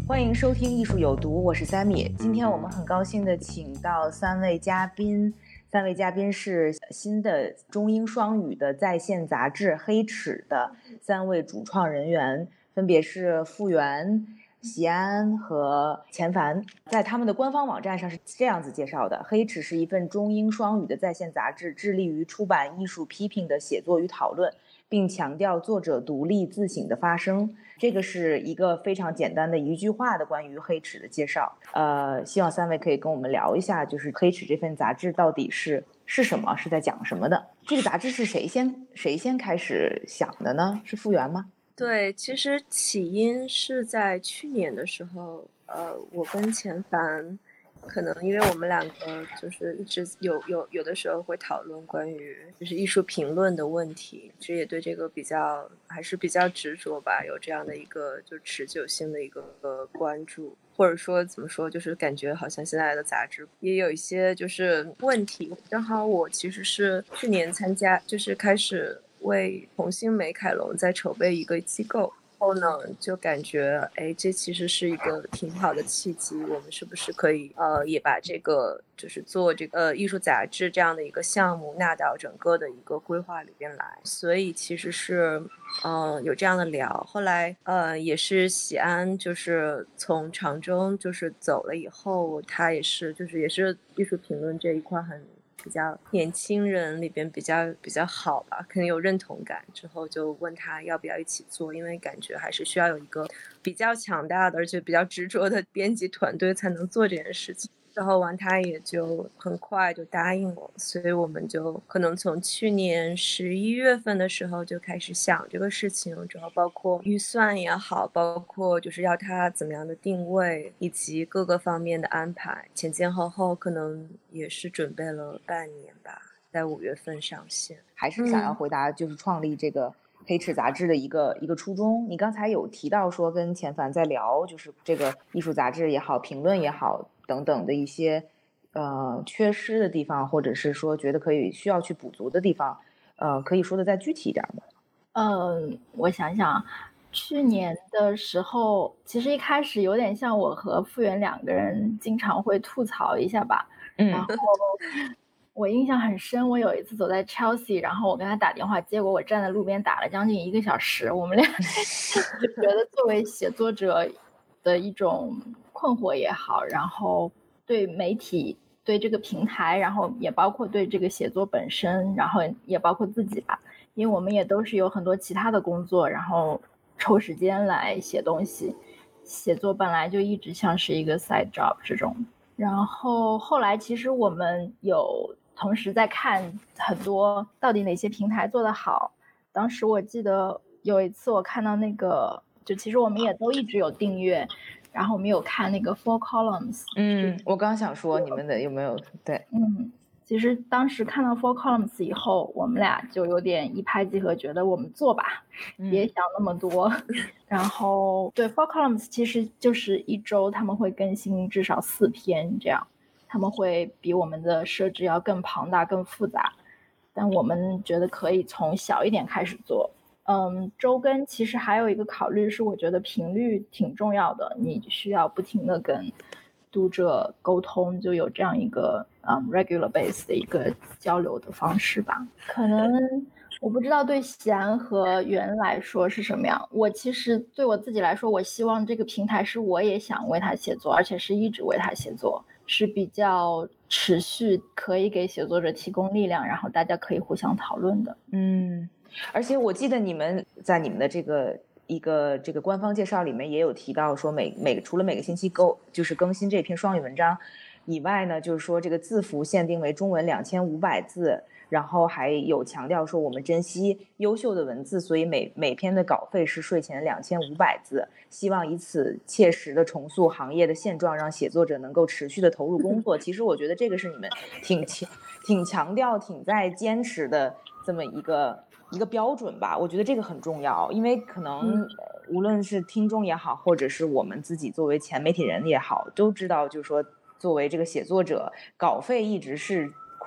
欢迎收听艺术有毒，我是Sammy。今天我们很高兴的请到三位嘉宾是新的中英双语的在线杂志《黑齿》的三位主创人员，分别是傅源、席安和钱凡。在他们的官方网站上是这样子介绍的：黑齿是一份中英双语的在线杂志，致力于出版艺术批评的写作与讨论，并强调作者独立自省的发声。这个是一个非常简单的一句话的关于黑齿的介绍。希望三位可以跟我们聊一下，就是黑齿这份杂志到底是什么，是在讲什么的？这个杂志是谁先开始想的呢？是傅源吗？ 对，其实起因是在去年的时候，我跟钱凡，可能因为我们两个就是一直有的时候会讨论关于就是艺术评论的问题，其实也对这个还是比较执着吧，有这样的一个就持久性的一个关注，或者说怎么说，就是感觉好像现在的杂志也有一些就是问题。正好我其实是去年就是开始为同心美凯龙在筹备一个机构。后呢，就感觉，这其实是一个挺好的契机。我们是不是可以，也把这个就是做这个艺术杂志这样的一个项目纳到整个的一个规划里边来？所以其实是，有这样的聊。后来，也是喜安，就是从常州就是走了以后，他也是艺术评论这一块比较年轻人里边比较好吧，肯定有认同感。之后就问他要不要一起做，因为感觉还是需要有一个比较强大的而且比较执着的编辑团队才能做这件事情。之后他也就很快就答应我，所以我们就可能从去年11月份的时候就开始想这个事情，之后包括预算也好，包括就是要它怎么样的定位，以及各个方面的安排，前前后后可能也是准备了半年吧，在5月份上线。 还是想要回答就是创立这个黑齿杂志的一个初衷。你刚才有提到说跟钱凡在聊，就是这个艺术杂志也好，评论也好等等的一些缺失的地方，或者是说觉得需要去补足的地方，可以说的再具体一点吗？ 我想想，去年的时候，其实一开始有点像我和傅源两个人经常会吐槽一下吧。然后我印象很深，我有一次走在 Chelsea， 然后我跟他打电话，结果我站在路边打了将近1个小时，我们俩就觉得作为写作者的一种困惑也好，然后对媒体、对这个平台，然后也包括对这个写作本身，然后也包括自己吧，因为我们也都是有很多其他的工作，然后抽时间来写东西，写作本来就一直像是一个 side job 这种。然后后来其实我们有同时在看很多到底哪些平台做得好。当时我记得有一次我看到那个，就其实我们也都一直有订阅，然后我们有看那个 Four Columns。 我刚想说你们的有没有对？ 其实当时看到 Four Columns 以后，我们俩就有点一拍即合，觉得我们做吧，别想那么多。然后对 Four Columns 其实就是一周他们会更新至少4篇这样，他们会比我们的设置要更庞大更复杂，但我们觉得可以从小一点开始做。周更其实还有一个考虑是，我觉得频率挺重要的，你需要不停的跟读者沟通，就有这样一个regular base 的一个交流的方式吧。可能我不知道对席安和源来说是什么样。我其实对我自己来说，我希望这个平台是我也想为他写作，而且是一直为他写作，是比较持续，可以给写作者提供力量，然后大家可以互相讨论的。 而且我记得你们在你们的这个官方介绍里面也有提到说除了每个星期就是更新这篇双语文章以外呢，就是说这个字符限定为中文2500字，然后还有强调说我们珍惜优秀的文字，所以每篇的稿费是税前2500字，希望以此切实的重塑行业的现状，让写作者能够持续的投入工作。其实我觉得这个是你们挺强调、挺在坚持的这么一个标准吧。我觉得这个很重要，因为可能无论是听众也好，或者是我们自己作为前媒体人也好，都知道就是说作为这个写作者，稿费一直是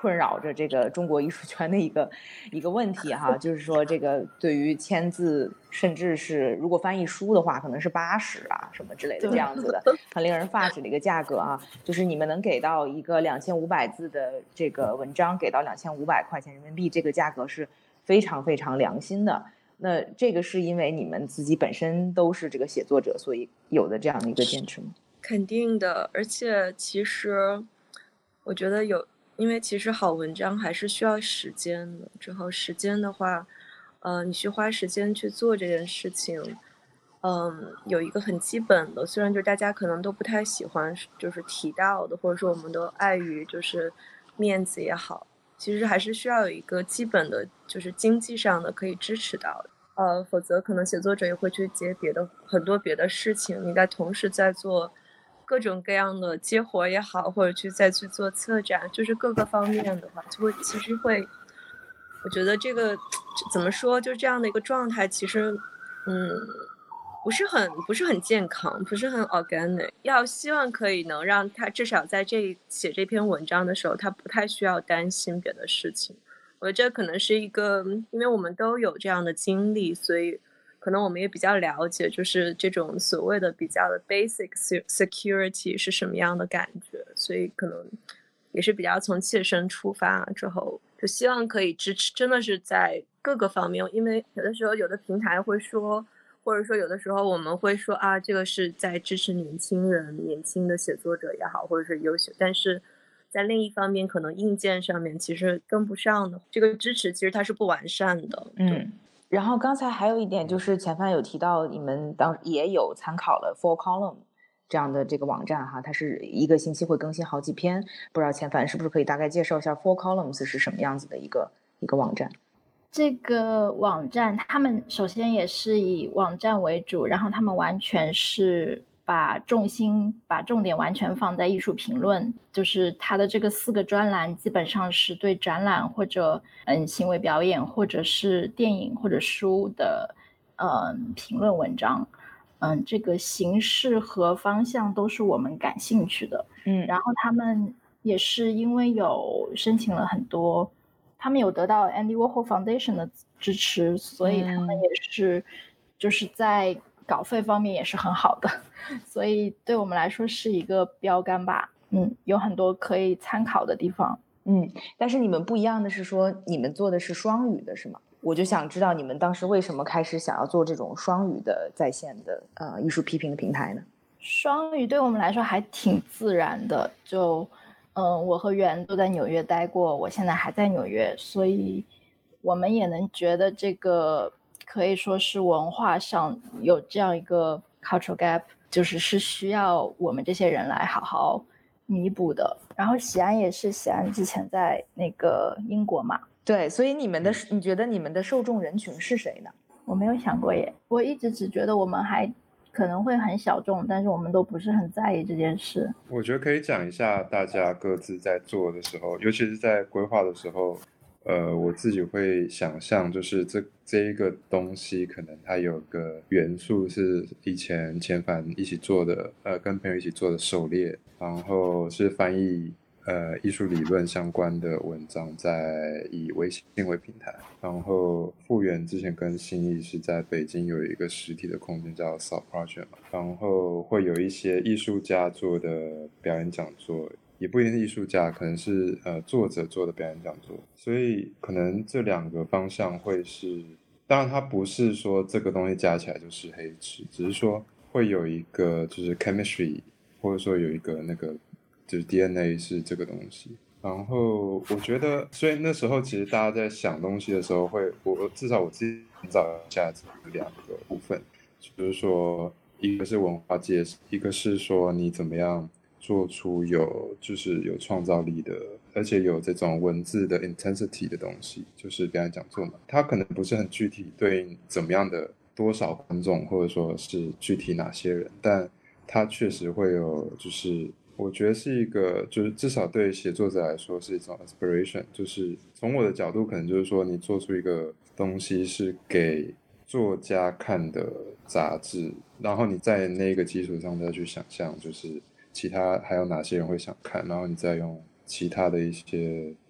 困扰着这个中国艺术圈的一个问题哈，就是说这个对于签字，甚至是如果翻译书的话，可能是80啊什么之类的这样子的，很令人发指的一个价格啊。就是你们能给到一个2500字的这个文章，给到2500块钱人民币，这个价格是非常非常良心的。那这个是因为你们自己本身都是这个写作者，所以有的这样的一个坚持吗？ 肯定的，而且其实我觉得因为其实好文章还是需要时间的。之后时间的话，你去花时间去做这件事情，有一个很基本的，虽然就是大家可能都不太喜欢，就是提到的，或者说我们都碍于就是面子也好，其实还是需要有一个基本的，就是经济上的可以支持到的。否则可能写作者也会去接很多别的事情，你在同时在做各种各样的接活也好，或者再去做策展，就是各个方面的话，其实会，我觉得这个怎么说，就这样的一个状态，其实，不是很健康，不是很 organic。希望可以能让他至少在写这篇文章的时候，他不太需要担心别的事情。我觉得这可能是一个，因为我们都有这样的经历，所以可能我们也比较了解，就是这种所谓的比较的 basic security 是什么样的感觉，所以可能也是比较从切身出发之后，就希望可以支持，真的是在各个方面，因为有的时候有的平台会说，或者说有的时候我们会说啊，这个是在支持年轻人、年轻的写作者也好，或者是优秀，但是在另一方面，可能硬件上面其实跟不上的，这个支持其实它是不完善的。 然后刚才还有一点就是前番有提到，你们也有参考了 Four Column 这样的这个网站哈，它是一个星期会更新好几篇，不知道前番是不是可以大概介绍一下 Four Columns 是什么样子的一个网站？ 这个网站他们首先也是以网站为主，然后他们完全是把重点完全放在艺术评论，就是它的这个4个专栏基本上是对展览或者行为表演或者是电影或者书的评论文章。这个形式和方向都是我们感兴趣的。然后他们也是因为有申请了很多，他们有得到 Andy Warhol Foundation 的支持，所以他们也是就是在稿费方面也是很好的，所以对我们来说是一个标杆吧。有很多可以参考的地方。 但是你们不一样的是说你们做的是双语的是吗？我就想知道你们当时为什么开始想要做这种双语的在线的艺术批评的平台呢？ 双语对我们来说还挺自然的，就我和袁都在纽约待过，我现在还在纽约，所以我们也能觉得这个可以说是文化上有这样一个 cultural gap， 就是需要我们这些人来好好弥补的。然后喜安之前在那个英国嘛， 对，所以你觉得你们的受众人群是谁呢？ 我没有想过耶，我一直只觉得我们还可能会很小众，但是我们都不是很在意这件事。 我觉得可以讲一下大家各自在做的时候，尤其是在规划的时候，我自己会想象，就是这一个东西可能它有个元素是以前前凡一起做的，跟朋友一起做的狩猎，然后是翻译艺术理论相关的文章，在以微信为平台，然后复原之前跟新义是在北京有一个实体的空间叫 Salt Project， 然后会有一些艺术家做的表演讲座，也不一定是艺术家，可能是作者做的表演讲座，所以可能这2个方向会是，当然它不是说这个东西加起来就是黑池，只是说会有一个就是 chemistry， 或者说有一个那个就是 DNA 是这个东西。然后我觉得，所以那时候其实大家在想东西的时候至少我自己找下这2个部分，就是说一个是文化界，一个是说你怎么样做出就是有创造力的，而且有这种文字的 intensity 的东西，就是表演讲座嘛，它可能不是很具体对应怎么样的多少观众，或者说是具体哪些人，但它确实会有，就是我觉得是一个，就是至少对写作者来说是一种 aspiration， 就是从我的角度可能就是说你做出一个东西是给作家看的杂志，然后你在那个基础上再去想象就是其他还有哪些人会想看，然后你再用其他的一些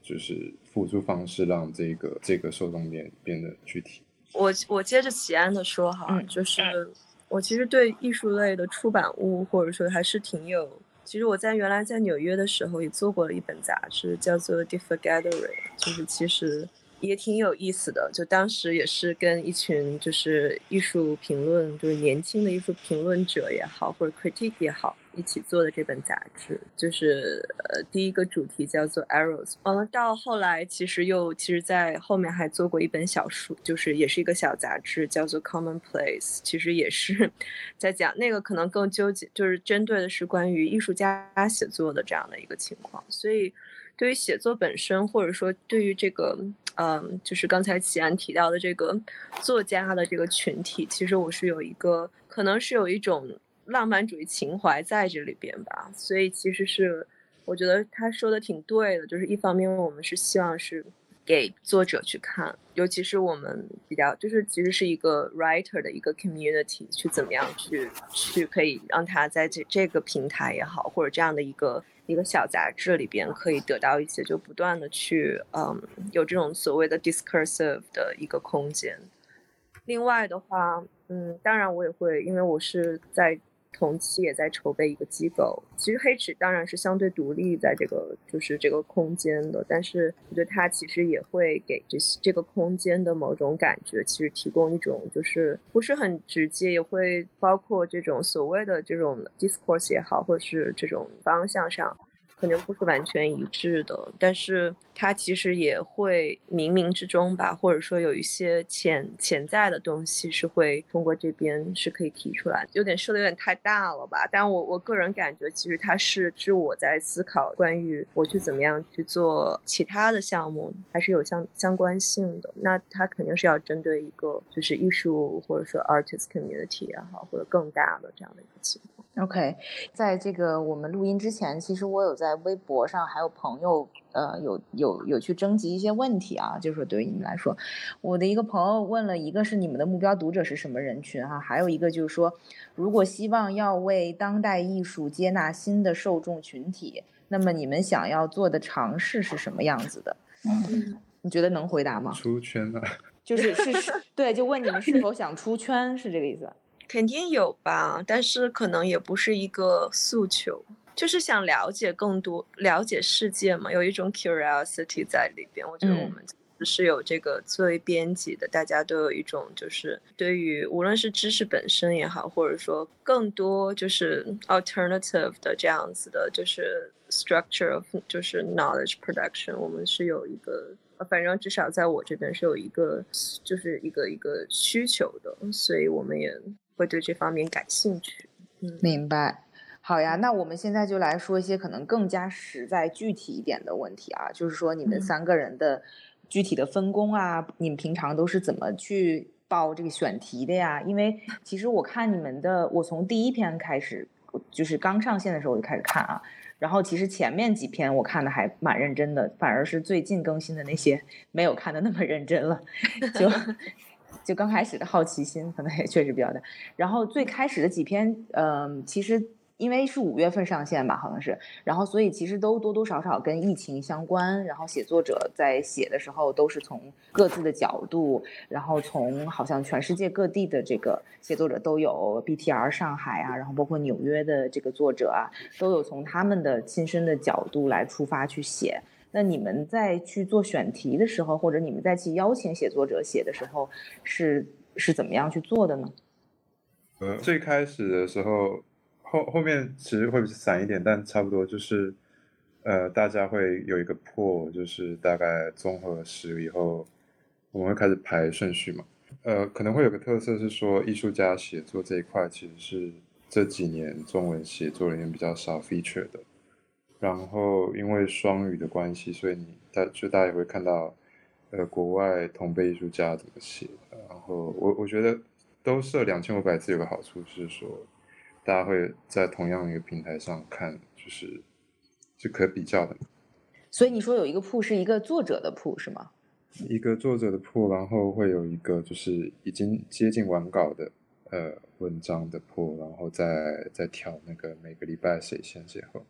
就是辅助方式让这个受众面变得具体。 我接着齐安的说哈，就是我其实对艺术类的出版物或者说还是挺有，其实我原来在纽约的时候也做过了一本杂志，叫做 Differ Gathering， 就是其实也挺有意思的，就当时也是跟一群就是艺术评论，就是年轻的艺术评论者也好，或者 critique 也好，一起做的这本杂志，就是第一个主题叫做 Arrows， 完了到后来其实在后面还做过一本小书，就是也是一个小杂志，叫做 Commonplace， 其实也是在讲那个可能更纠结，就是针对的是关于艺术家写作的这样的一个情况，所以对于写作本身，或者说对于这个就是刚才齐安提到的这个作家的这个群体，其实我是可能是有一种浪漫主义情怀在这里边吧，所以其实是我觉得他说的挺对的，就是一方面我们是希望是给作者去看，尤其是我们比较就是其实是一个 writer 的一个 community， 去怎么样去可以让他在这个平台也好，或者这样的一个小杂志里边可以得到一些就不断的去有这种所谓的 discursive 的一个空间。另外的话当然我也会，因为我是在同期也在筹备一个机构，其实黑尺当然是相对独立在就是这个空间的，但是我觉得它其实也会给这个空间的某种感觉，其实提供一种就是不是很直接，也会包括这种所谓的这种 discourse 也好，或者是这种方向上可能不是完全一致的，但是它其实也会冥冥之中吧，或者说有一些潜在的东西是会通过这边是可以提出来，有点说的有点太大了吧，但我个人感觉其实它是我在思考关于我去怎么样去做其他的项目还是有相关性的，那它肯定是要针对一个就是艺术或者说 artist community 也好，或者更大的这样的一个情况。 OK， 在这个我们录音之前，其实我有在微博上还有朋友有去征集一些问题啊，就是说对于你们来说，我的一个朋友问了，一个是你们的目标读者是什么人群哈，还有一个就是说，如果希望要为当代艺术接纳新的受众群体，那么你们想要做的尝试是什么样子的？你觉得能回答吗？ 出圈啊， 就是对，就问你们是否想出圈，是这个意思？ 肯定有吧，但是可能也不是一个诉求，就是想了解更多，了解世界嘛，有一种 curiosity 在里边。我觉得我们是有这个作为编辑的，大家都有一种就是对于无论是知识本身也好，或者说更多就是 alternative 的这样子的，就是 structure of 就是 knowledge production， 我们是有一个。反正至少在我这边是有一个，就是一个需求的，所以我们也会对这方面感兴趣。 明白。好呀，那我们现在就来说一些可能更加实在具体一点的问题啊，就是说你们3个人的具体的分工啊，你们平常都是怎么去报这个选题的呀？因为其实我看你们的，我从第1篇开始，就是刚上线的时候我就开始看啊，然后其实前面几篇我看的还蛮认真的，反而是最近更新的那些没有看的那么认真了，就刚开始的好奇心可能也确实比较大。然后最开始的几篇，其实因为是5月份上线吧，好像是，然后所以其实都多多少少跟疫情相关。然后写作者在写的时候都是从各自的角度，然后从好像全世界各地的这个写作者都有 BTR 上海啊，然后包括纽约的这个作者啊，都有从他们的亲身的角度来出发去写。那你们在去做选题的时候，或者你们在去邀请写作者写的时候，是怎么样去做的呢？ 最开始的时候，后面其实会散一点，但差不多就是大家会有一个pool，就是大概综合10以后，我们会开始排顺序嘛。可能会有个特色是说，艺术家写作这一块其实是这几年中文写作里面比较少 feature 的。然后因为双语的关系，所以大家也会看到，国外同辈艺术家怎么写。然后我觉得都设2500字有个好处是说，大家会在同样一个平台上看，是可比较的。 所以你说有一个铺是一个作者的铺是吗？ 一个作者的铺，然后会有一个就是已经接近完稿的文章的铺，然后再挑那个每个礼拜谁先谁后。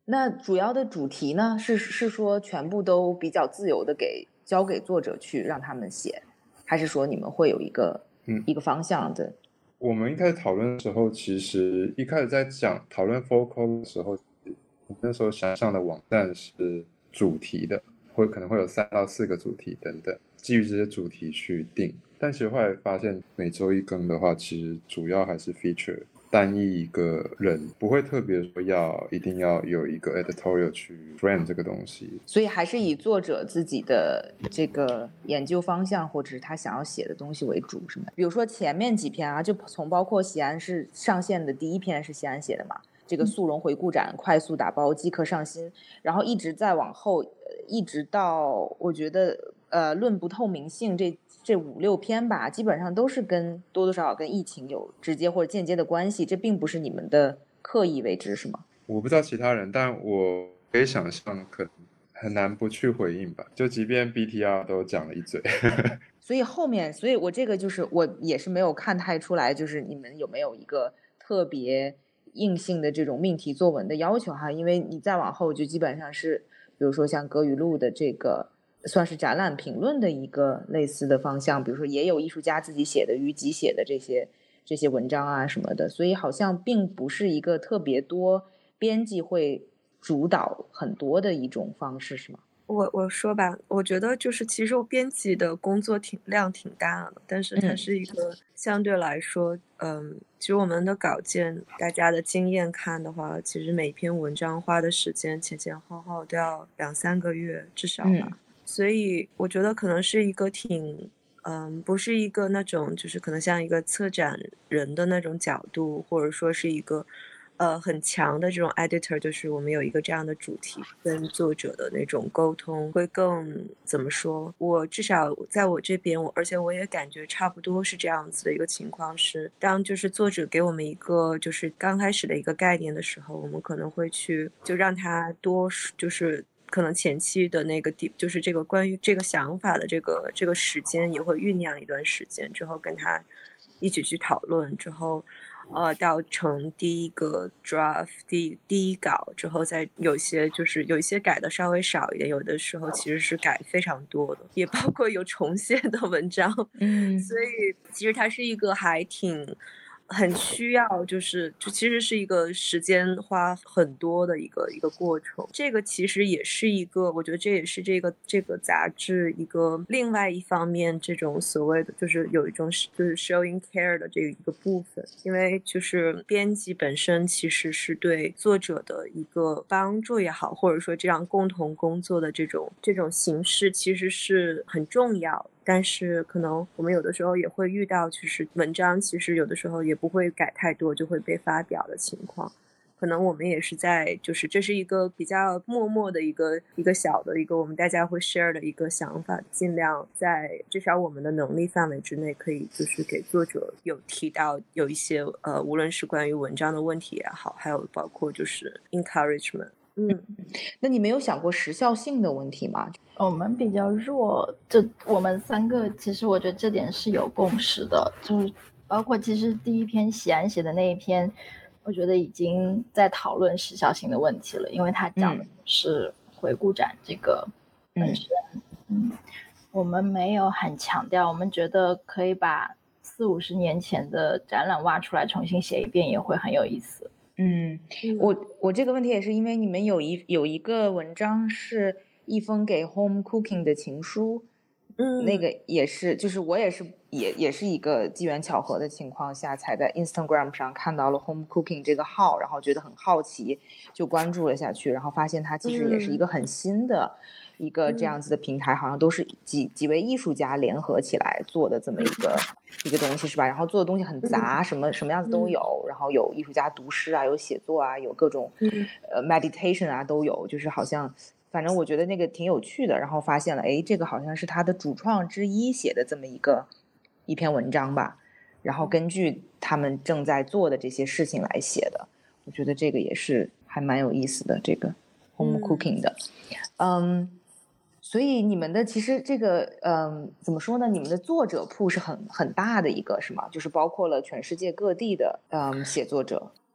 那主要的主题呢，是说全部都比较自由的交给作者去让他们写，还是说你们会有一个方向的？ 我们一开始讨论的时候，其实一开始在讨论 focal 的时候，我那时候想象的网站是主题的，可能会有3到4个主题等等，基于这些主题去定。但其实后来发现，每周一更的话，其实主要还是 feature 单一一个人，不会特别说一定要有一个 editorial 去 frame 这个东西。 所以还是以作者自己的这个研究方向或者是他想要写的东西为主，是吗？比如说前面几篇啊，就从包括西安是上线的第1篇是西安写的嘛，这个速溶回顾展快速打包即刻上新，然后一直再往后，一直到我觉得论不透明性这5、6篇吧，基本上都是多多少少跟疫情有直接或者间接的关系，这并不是你们的刻意为之，是吗？ 我不知道其他人，但我可以想象，可能很难不去回应吧，就即便 BTR 都讲了一嘴。 所以我这个就是我也是没有看太出来，就是你们有没有一个特别硬性的这种命题作文的要求哈？因为你再往后就基本上是，比如说像格语录的这个算是展览评论的一个类似的方向，比如说也有艺术家自己写的、于己写的这些文章啊什么的，所以好像并不是一个特别多编辑会主导很多的一种方式，是吗？ 我说吧，我觉得就是其实编辑的工作量挺大的，但是它是一个相对来说，其实我们的稿件，大家的经验看的话，其实每篇文章花的时间前前后后都要2、3个月至少吧，所以我觉得可能是一个不是一个那种就是可能像一个策展人的那种角度，或者说是一个很强的这种 editor， 就是我们有一个这样的主题跟作者的那种沟通会更怎么说，我至少在我这边而且我也感觉差不多是这样子的一个情况，是当就是作者给我们一个就是刚开始的一个概念的时候，我们可能会去就让他就是可能前期的那个就是这个关于这个想法的这个时间也会酝酿一段时间，之后跟他一起去讨论，之后到成第一个 draft 第一稿之后，再有一些改的稍微少一点，有的时候其实是改非常多的，也包括有重写的文章，所以其实它是一个还很需要就其实是一个时间花很多的一个过程，这个其实也是一个，我觉得这也是这个杂志一个另外一方面这种所谓的就是有一种就是 showing care 的这一个部分，因为就是编辑本身其实是对作者的一个帮助也好，或者说这样共同工作的这种形式其实是很重要，但是可能我们有的时候也会遇到就是文章其实有的时候也不会改太多就会被发表的情况，可能我们也是在就是这是一个比较默默的一个小的一个我们大家会 share 的一个想法，尽量在至少我们的能力范围之内可以就是给作者有提到有一些无论是关于文章的问题也好，还有包括就是 encouragement。 那你没有想过时效性的问题吗？ 我们比较弱，就我们3个其实我觉得这点是有共识的，就是包括其实第1篇喜安写的那一篇，我觉得已经在讨论时效性的问题了，因为他讲的是回顾展这个本身。我们没有很强调，我们觉得可以把40、50年前的展览挖出来重新写一遍也会很有意思。 我这个问题也是因为你们有一个文章是一封给 home cooking 的情书，那个也是就是我也是一个机缘巧合的情况下才在 Instagram 上看到了 home cooking 这个号，然后觉得很好奇就关注了下去，然后发现它其实也是一个很新的一个这样子的平台，好像都是几位艺术家联合起来做的这么一个东西是吧？然后做的东西很杂，什么样子都有，然后有艺术家读诗啊，有写作啊，有各种meditation 啊都有，就是好像反正我觉得那个挺有趣的，然后发现了这个好像是他的主创之一写的这么一篇文章吧，然后根据他们正在做的这些事情来写的，我觉得这个也是还蛮有意思的，这个 home cooking 的。所以你们的其实这个怎么说呢？你们的作者铺是很大的一个是吗？就是包括了全世界各地的写作者。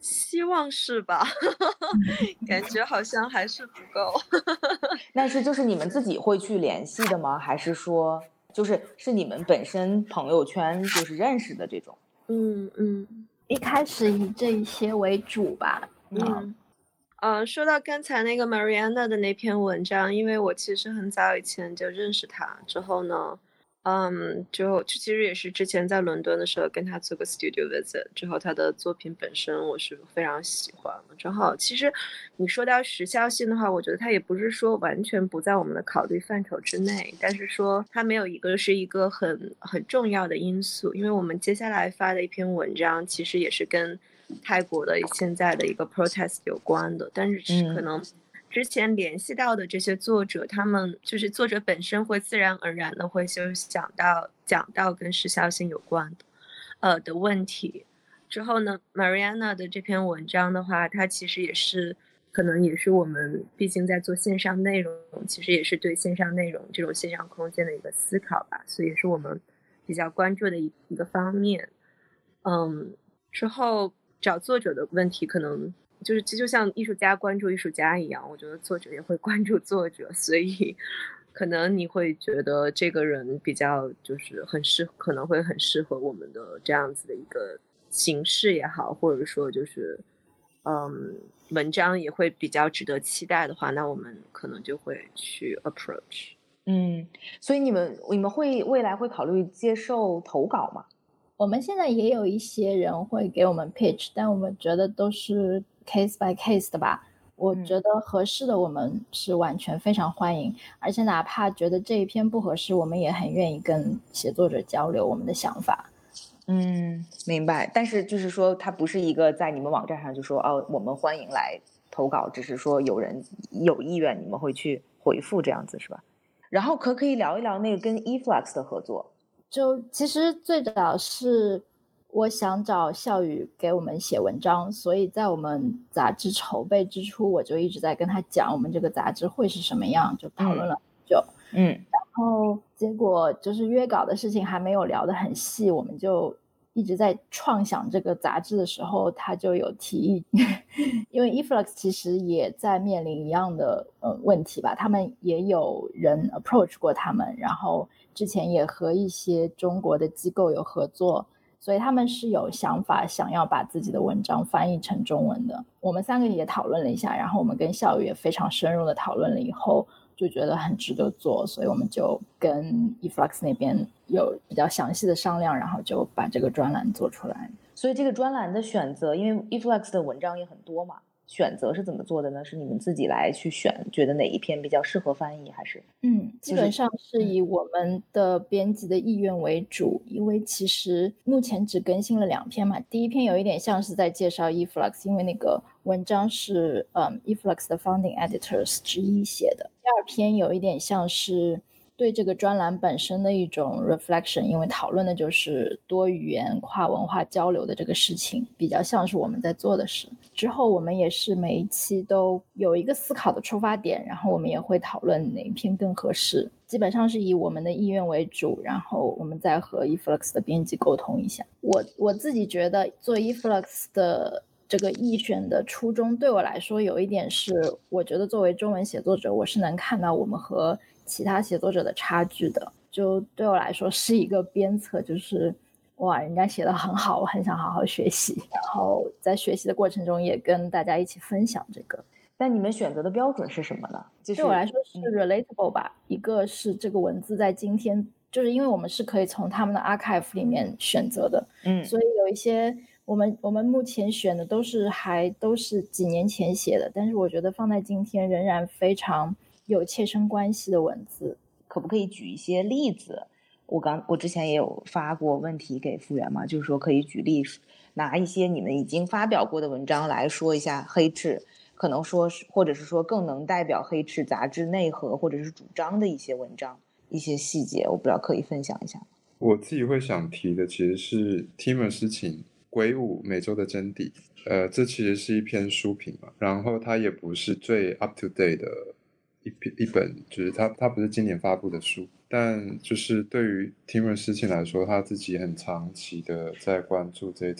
希望是吧？感觉好像还是不够。 但是就是你们自己会去联系的吗？还是说是你们本身朋友圈就是认识的这种？ 一开始以这一些为主吧。 说到刚才那个 Mariana 的那篇文章，因为我其实很早以前就认识她，之后呢，就其实也是之前在伦敦的时候跟她做个 studio visit，之后她的作品本身我是非常喜欢的。正好其实你说到时效性的话，我觉得它也不是说完全不在我们的考虑范畴之内，但是说它没有一个是一个很重要的因素，因为我们接下来发的一篇文章其实也是跟泰国的现在的一个 protest 有关的，但是可能之前联系到的这些作者，他们就是作者本身会自然而然的会就讲到跟时效性有关的问题。之后呢 Mariana 的这篇文章的话，它其实也是可能也是我们毕竟在做线上内容，其实也是对线上内容这种线上空间的一个思考吧，所以也是我们比较关注的一个方面。之后找作者的问题可能就像艺术家关注艺术家一样，我觉得作者也会关注作者，所以可能你会觉得这个人比较就是可能会很适合我们的这样子的一个形式也好，或者说就是文章也会比较值得期待的话，那我们可能就会去 approach。 所以你们未来会考虑接受投稿吗？ 我们现在也有一些人会给我们 pitch， 但我们觉得都是 case by case 的吧。我觉得合适的我们是完全非常欢迎，而且哪怕觉得这一篇不合适，我们也很愿意跟写作者交流我们的想法。 明白。但是就是说它不是一个在你们网站上就说我们欢迎来投稿，只是说有人有意愿你们会去回复这样子是吧？然后可以聊一聊那个跟 eFlux 的合作。 就其实最早是我想找笑宇给我们写文章，所以在我们杂志筹备之初，我就一直在跟他讲我们这个杂志会是什么样，就讨论了很久。然后结果就是约稿的事情还没有聊得很细，我们就一直在创想这个杂志的时候，他就有提议因为 eFlux 其实也在面临一样的问题吧，他们也有人 approach 过他们，然后之前也和一些中国的机构有合作，所以他们是有想法想要把自己的文章翻译成中文的。我们三个也讨论了一下，然后我们跟笑宇也非常深入的讨论了以后，就觉得很值得做，所以我们就跟 eFlux 那边有比较详细的商量，然后就把这个专栏做出来。 所以这个专栏的选择，因为 eFlux 的文章也很多嘛，选择是怎么做的呢？是你们自己来去选，觉得哪一篇比较适合翻译，还是？ 基本上是以我们的编辑的意愿为主，因为其实目前只更新了2篇嘛。第一篇有一点像是在介绍 eFlux， 因为那个文章是eFlux 的 founding editors 之一写的。第2篇有一点像是对这个专栏本身的一种 reflection， 因为讨论的就是多语言跨文化交流的这个事情，比较像是我们在做的事。之后我们也是每一期都有一个思考的出发点，然后我们也会讨论哪一篇更合适，基本上是以我们的意愿为主，然后我们再和 eFlux 的编辑沟通一下。我自己觉得做 eFlux 的这个译选的初衷对我来说有一点是，我觉得作为中文写作者，我是能看到我们和其他写作者的差距的，就对我来说是一个鞭策，就是哇，人家写得很好，我很想好好学习，然后在学习的过程中也跟大家一起分享这个。 但你们选择的标准是什么呢？ 对我来说是 relatable 吧，一个是这个文字在今天，就是因为我们是可以从他们的 archive 里面选择的，所以有一些我们目前选的都是几年前写的，但是我觉得放在今天仍然非常有切身关系的文字。 可不可以举一些例子？我之前也有发过问题给复原嘛，就是说可以举例，拿一些你们已经发表过的文章来说一下黑赤，可能说是或者是说更能代表黑赤杂志内核或者是主张的一些文章，一些细节，我不知道可以分享一下。 我自己会想提的其实是 Timur 诗情鬼舞美洲的真谛，这其实是一篇书评嘛，然后它也不是最 up to date 的一本，就是它不是今年发布的书，但就是对于 Timur 诗情来说，他自己很长期的在关注这种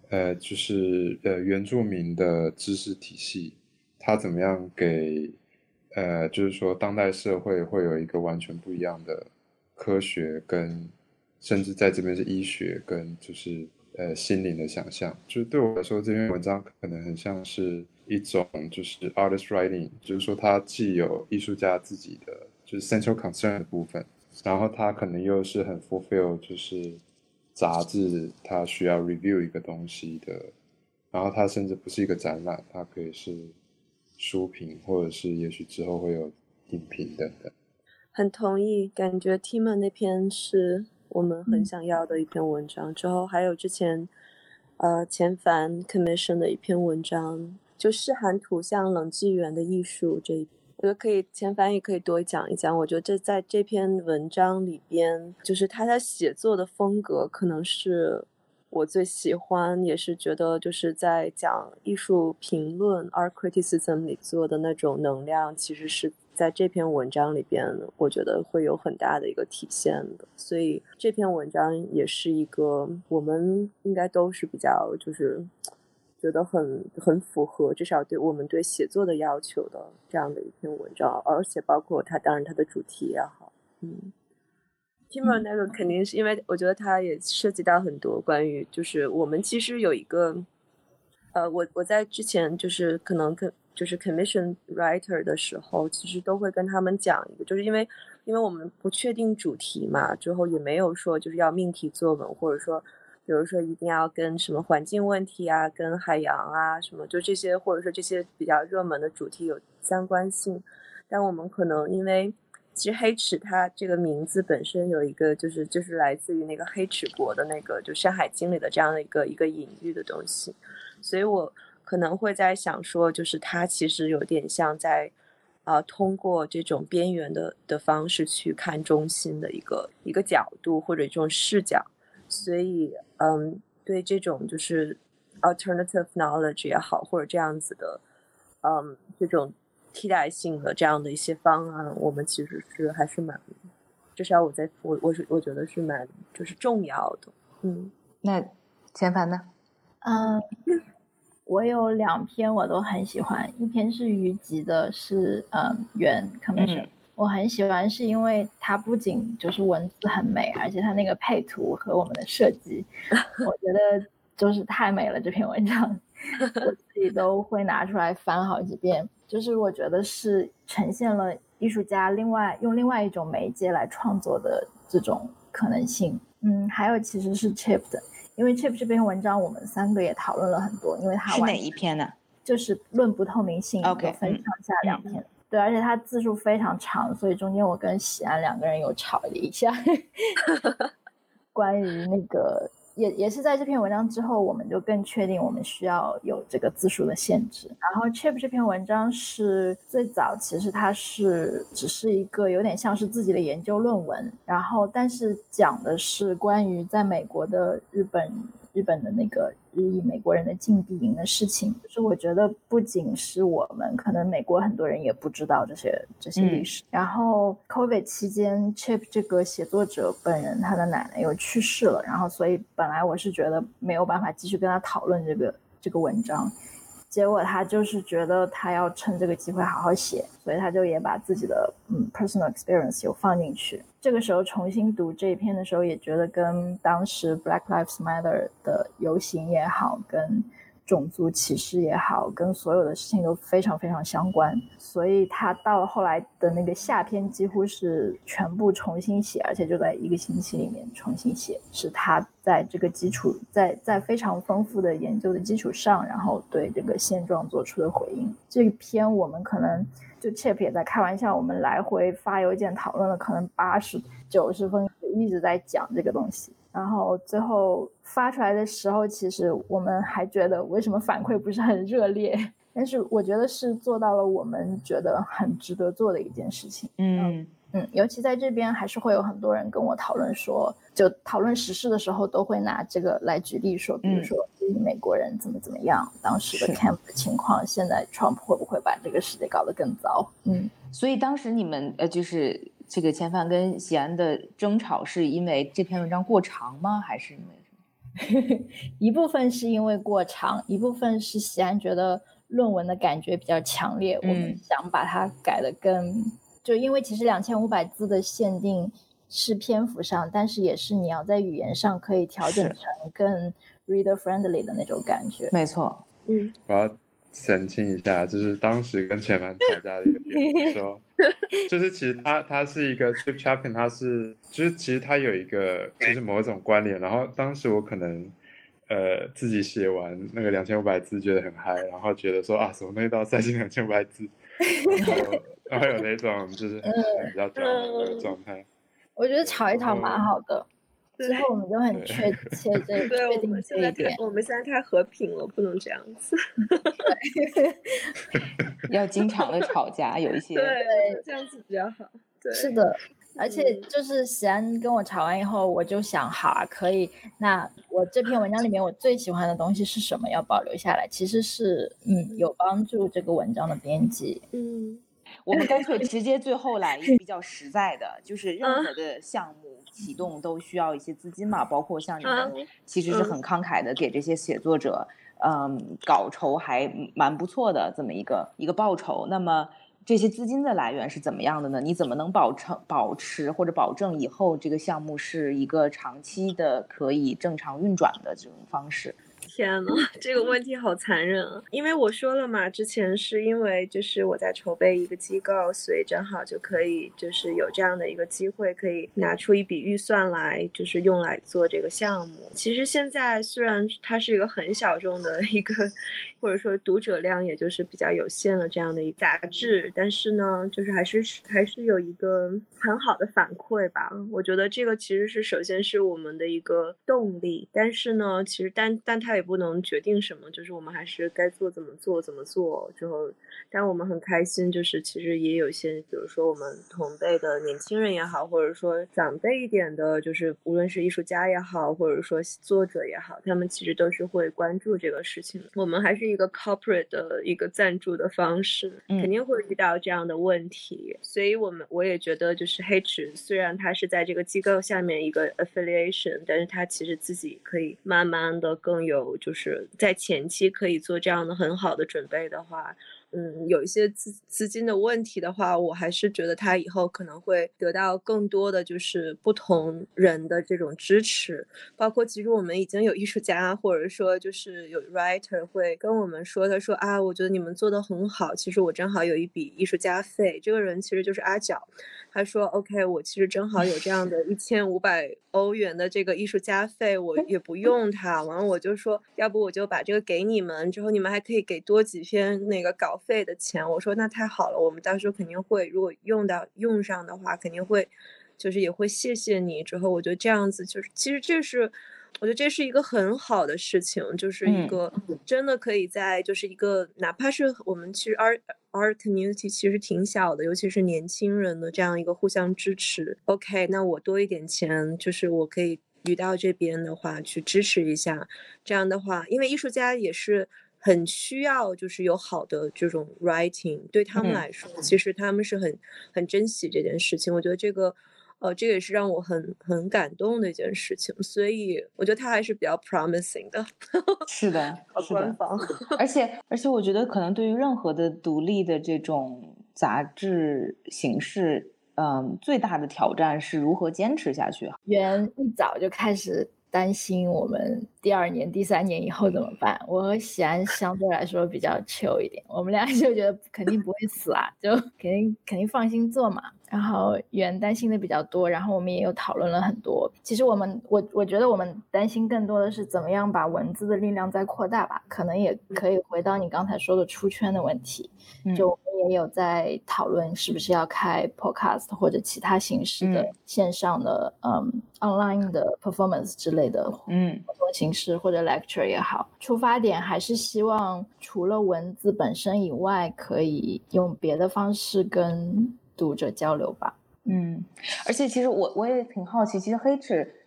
就是原住民的知识体系，它怎么样给就是说当代社会会有一个完全不一样的科学跟甚至在这边是医学跟就是心灵的想象。就是对我来说，这篇文章可能很像是一种就是 artist writing， 就是说它既有艺术家自己的就是 central concern 的部分，然后它可能又是很 fulfill 就是杂志它需要 review 一个东西的，然后它甚至不是一个展览，它可以是书评，或者是也许之后会有影评等等。 很同意，感觉 Tima 那篇是我们很想要的一篇文章。之后还有之前前凡 commission 的一篇文章，就视含图像冷纪元的艺术这一，我觉得可以前凡也可以多讲一讲。我觉得在这篇文章里边，就是他写作的风格可能是我最喜欢，也是觉得就是在讲艺术评论 art criticism 里做的那种能量，其实是在这篇文章里边我觉得会有很大的一个体现的。所以这篇文章也是一个我们应该都是比较就是觉得很符合至少对我们对写作的要求的这样的一篇文章，而且包括它当然它的主题也好。Tima 那个肯定是因为我觉得它也涉及到很多关于就是我们其实有一个我在之前就是可能就是 commission writer 的时候，其实都会跟他们讲一个，就是因为我们不确定主题嘛，之后也没有说就是要命题作文，或者说比如说一定要跟什么环境问题啊，跟海洋啊什么，就这些或者说这些比较热门的主题有相关性。但我们可能因为其实黑齿它这个名字本身有一个就是来自于那个黑齿国的那个就山海经里的这样的一个隐喻的东西，所以我可能会在想说，就是它其实有点像在通过这种边缘的方式去看中心的一个角度或者一种视角，所以对这种就是 alternative knowledge 也好，或者这样子的这种替代性的这样的一些方案，我们其实是还是蛮，至少我觉得是蛮就是重要的。 那前凡呢？ 我有2篇我都很喜欢，一篇是虞吉的，是原 commission，我很喜欢是因为它不仅就是文字很美，而且它那个配图和我们的设计我觉得就是太美了，这篇文章我自己都会拿出来翻好几遍，就是我觉得是呈现了艺术家用另外一种媒介来创作的这种可能性。还有其实是 Chip 的，因为 Chip 这篇文章我们3个也讨论了很多，因为它是哪一篇呢？ 就是论不透明性， OK， 分上下2篇。对，而且它字数非常长，所以中间我跟喜安2个人有吵了一下关于那个也是在这篇文章之后，我们就更确定我们需要有这个字数的限制。然后 Chip 这篇文章是最早其实它只是一个有点像是自己的研究论文，然后但是讲的是关于在美国的日本的那个日裔美国人的禁闭营的事情。就是我觉得不仅是我们，可能美国很多人也不知道这些历史。然后 COVID 期间 Chip 这个写作者本人他的奶奶又去世了，然后所以本来我是觉得没有办法继续跟他讨论这个文章，结果他就是觉得他要趁这个机会好好写，所以他就也把自己的personal experience 有放进去。这个时候重新读这一篇的时候，也觉得跟当时 Black Lives Matter 的游行也好，跟种族歧视也好，跟所有的事情都非常非常相关，所以他到了后来的那个下篇几乎是全部重新写，而且就在1个星期里面重新写，是他在这个基础在非常丰富的研究的基础上，然后对这个现状做出的回应。这一篇我们可能就 Chip 也在开玩笑，我们来回发邮件讨论了可能80-90分，一直在讲这个东西。然后最后发出来的时候，其实我们还觉得为什么反馈不是很热烈，但是我觉得是做到了我们觉得很值得做的一件事情。尤其在这边还是会有很多人跟我讨论说，就讨论时事的时候都会拿这个来举例说，比如说美国人怎么样，当时的 camp 的情况，现在 Trump 会不会把这个世界搞得更糟。 所以当时你们就是这个前凡跟喜安的争吵是因为这篇文章过长吗？还是因为什么？ 一部分是因为过长，一部分是喜安觉得论文的感觉比较强烈，我们想把它改得更，就因为其实2500字的限定是篇幅上，但是也是你要在语言上可以调整成更 reader friendly 的那种感觉。 没错。 我要澄清一下，就是当时跟前凡吵架的一个点是说就是其实他是一个 Trip Chapin， 就是其实他有一个就是某种关联，然后当时我可能自己写完那个2500字觉得很嗨，然后觉得说啊什么东西都要塞进2500字，然后有那种就是很比较 drama 的状态。 我觉得吵一吵蛮好的，之后我们就很确定这一点。 我们现在太和平了，不能这样子。 要经常的吵架，有一些对这样子比较好。对， 是的，而且就是喜安跟我吵完以后，我就想好啊，可以，那我这篇文章里面我最喜欢的东西是什么，要保留下来，其实是有帮助这个文章的编辑。 我们干脆直接最后来比较实在的，就是任何的项目启动都需要一些资金嘛，包括像你们其实是很慷慨的给这些写作者稿酬还蛮不错的这么一个报酬。那么这些资金的来源是怎么样的呢？你怎么能保持或者保证以后这个项目是一个长期的可以正常运转的这种方式？ 天呐，这个问题好残忍啊！因为我说了嘛，之前是因为就是我在筹备一个机构，所以正好就可以就是有这样的一个机会，可以拿出一笔预算来，就是用来做这个项目。其实现在虽然它是一个很小众的一个，或者说读者量也就是比较有限的这样的一个杂志，但是呢，就是还是有一个很好的反馈吧。我觉得这个其实是首先是我们的一个动力，但是呢，其实但它也不能决定什么，就是我们还是该做怎么做之后，但我们很开心，就是其实也有一些，比如说我们同辈的年轻人也好，或者说长辈一点的，就是无论是艺术家也好，或者说作者也好，他们其实都是会关注这个事情的。我们还是一个 corporate 的一个赞助的方式，肯定会遇到这样的问题，所以我也觉得就是黑池虽然它是在这个机构下面一个 affiliation， 但是它其实自己可以慢慢的更有就是在前期可以做这样的很好的准备的话，有一些资金的问题的话，我还是觉得他以后可能会得到更多的就是不同人的这种支持，包括其实我们已经有艺术家或者说就是有 writer 会跟我们说，他说啊，我觉得你们做得很好，其实我正好有一笔艺术家费，这个人其实就是阿角，他说 OK， 我其实正好有这样的1500欧元的这个艺术家费，我也不用它，完了我就说要不我就把这个给你们，之后你们还可以给多几篇那个稿费的钱。我说那太好了，我们到时候肯定会，如果用上的话，肯定会就是也会谢谢你。之后我觉得这样子就是其实我觉得这是一个很好的事情，就是一个真的可以在就是一个哪怕是我们其实 art community 其实挺小的，尤其是年轻人的这样一个互相支持。OK， 那我多一点钱，就是我可以遇到这边的话去支持一下，这样的话，因为艺术家也是很需要就是有好的这种 writing， 对他们来说，其实他们是很珍惜这件事情。我觉得这个也是让我很感动的一件事情，所以我觉得它还是比较 promising 的。 是的，是的。 官方。 而且我觉得可能对于任何的独立的这种杂志形式，最大的挑战是如何坚持下去。 原一早就开始担心我们第2年、第3年以后怎么办。我和喜安相对来说比较 chill 一点，我们俩就觉得肯定不会死啊，就肯定放心做嘛。然后原担心的比较多，然后我们也有讨论了很多。其实我觉得我们担心更多的是怎么样把文字的力量再扩大吧，可能也可以回到你刚才说的出圈的问题。就我们也有在讨论是不是要开 podcast 或者其他形式的线上的online 的 performance 之类的活动形式，或者 lecture 也好，出发点还是希望除了文字本身以外，可以用别的方式跟读者交流吧。 而且其实我也挺好奇，其实黑池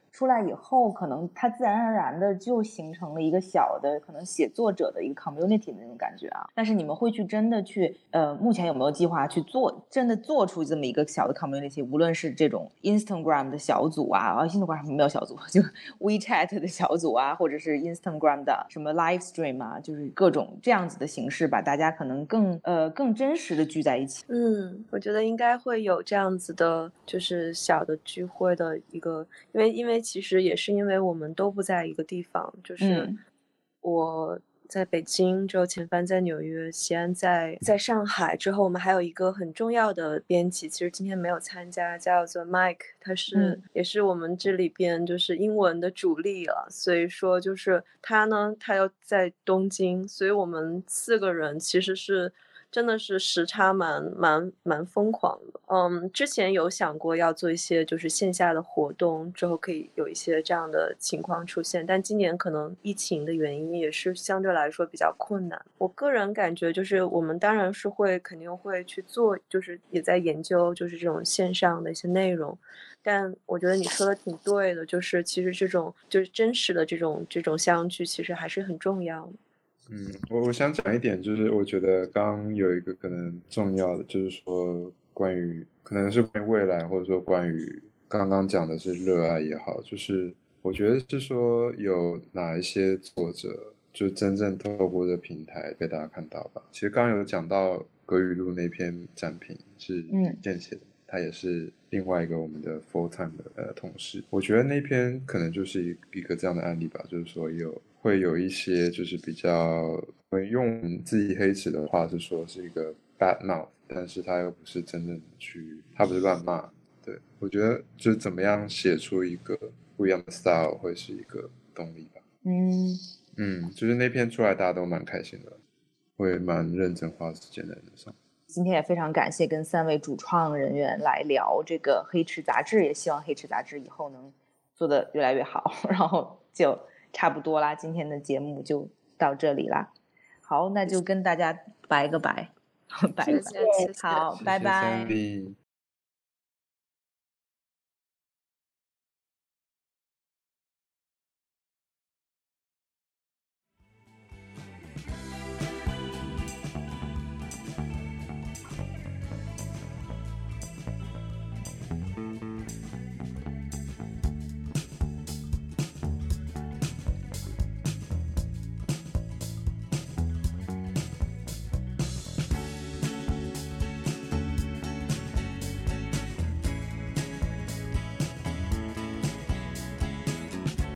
出来以后，可能它自然而然的就形成了一个小的可能写作者的一个 community 的那种感觉啊。但是你们会去真的去目前有没有计划去做，真的做出这么一个小的 community， 无论是这种 Instagram 的小组啊，Instagram 没有小组，就 WeChat 的小组啊，或者是 Instagram 的什么 live stream 啊，就是各种这样子的形式吧，大家可能更真实的聚在一起。 我觉得应该会有这样子的，就是小的聚会的一个，因为其实也是因为我们都不在一个地方，就是我在北京，之后前帆在纽约，西安在上海，之后我们还有一个很重要的编辑，其实今天没有参加，叫做 Mike， 他是也是我们这里边就是英文的主力了，所以说就是他呢，他要在东京，所以我们4个人其实是真的是时差蛮疯狂的。之前有想过要做一些就是线下的活动，之后可以有一些这样的情况出现，但今年可能疫情的原因也是相对来说比较困难。我个人感觉就是我们当然是肯定会去做，就是也在研究就是这种线上的一些内容，但我觉得你说的挺对的，就是其实这种就是真实的这种相聚其实还是很重要的。 我想讲一点，就是我觉得刚刚有一个可能重要的，就是说可能是关于未来，或者说关于刚刚讲的是热爱也好，就是我觉得是说有哪一些作者就真正透过这平台被大家看到吧。其实刚刚有讲到葛雨露那篇展评是见写的，他也是另外一个我们的 full time 的同事。我觉得那篇可能就是一个这样的案例吧，就是说会有一些就是比较用自己黑齿的话是说是一个 bad mouth， 但是他又不是真正他不是乱骂。对，我觉得就是怎么样写出一个不一样的 style 会是一个动力吧。就是那篇出来大家都蛮开心的，会蛮认真花时间在那上。 今天也非常感谢跟3位主创人员来聊这个黑池杂志，也希望黑池杂志以后能做得越来越好，然后就差不多啦，今天的节目就到这里啦。好，那就跟大家拜个拜，拜个拜， 谢谢， 好，拜拜。